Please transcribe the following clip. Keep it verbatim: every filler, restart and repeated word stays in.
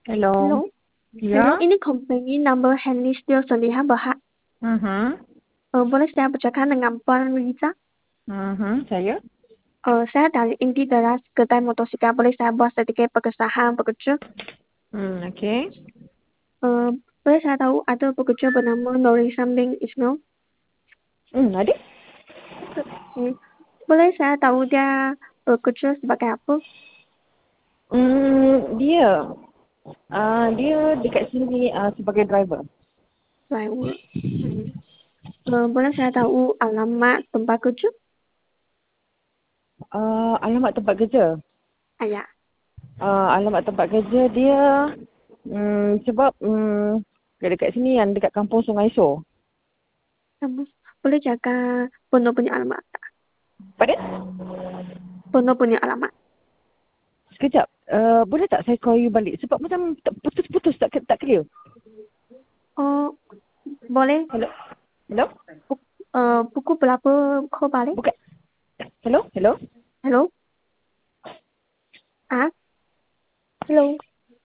Hello. Hello. Hello, Ya. ini company number Henry Steel Seliha Bahak. Mhm. Eh, boleh saya bercakap dengan Puan Riza? Mhm. Saya. Eh, saya dari Inti Teras Kedai Motosikal. Boleh saya buat sedikit pengesahan pekerja? Hmm. Okey. Eh, boleh saya tahu ada pekerja bernama Nori Samling Ismail? Hmm. Ada. Hmm. Boleh saya tahu dia bekerja sebagai apa? Hmm. Dia. Ah, dia dekat sini ah, sebagai driver. Driver. Hmm. Eh, boleh saya tahu alamat tempat kerja? Ah, alamat tempat kerja. Ayah. Ah, alamat tempat kerja dia hmm, sebab hmm, dia dekat sini yang dekat kampung Sungai So. Kamu boleh jaga penuh punya alamat. Pada? Penuh punya alamat. Sekejap. Uh, boleh tak saya call you balik? Sebab macam tak- putus-putus tak tak clear. Oh, boleh. Hello? Hello? Puk- eh, pukul berapa kau balik? Bukan. Hello? Hello? Hello? Ah, hello.